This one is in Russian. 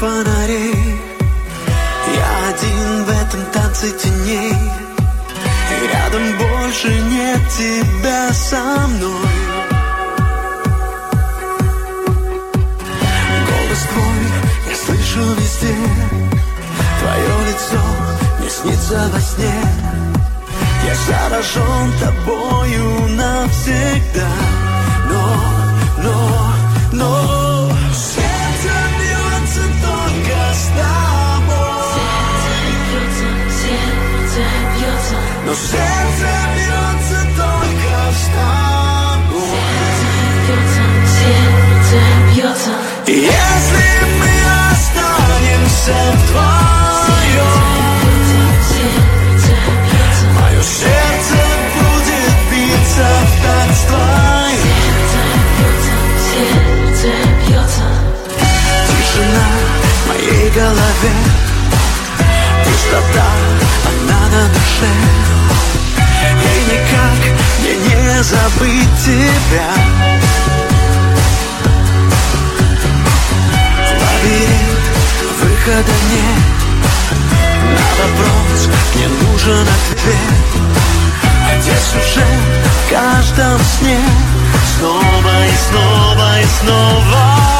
фонарей. Я один в этом танце теней, и рядом больше нет тебя со мной. Голос твой я слышу везде, твое лицо мне снится во сне. Я заражен тобою навсегда, но сердце бьется только с тобой. Сердце бьется, но сердце бьется только с тобой. Сердце бьется. И если мы останемся вдвоем, мое сердце будет биться в такт с твоим. Сердце бьется. Тишина в моей голове, пустота, она на душе. И никак мне не забыть тебя. Лабиринт, выхода нет. На вопрос мне нужен ответ. Где сюжет в каждом сне, снова и снова и снова.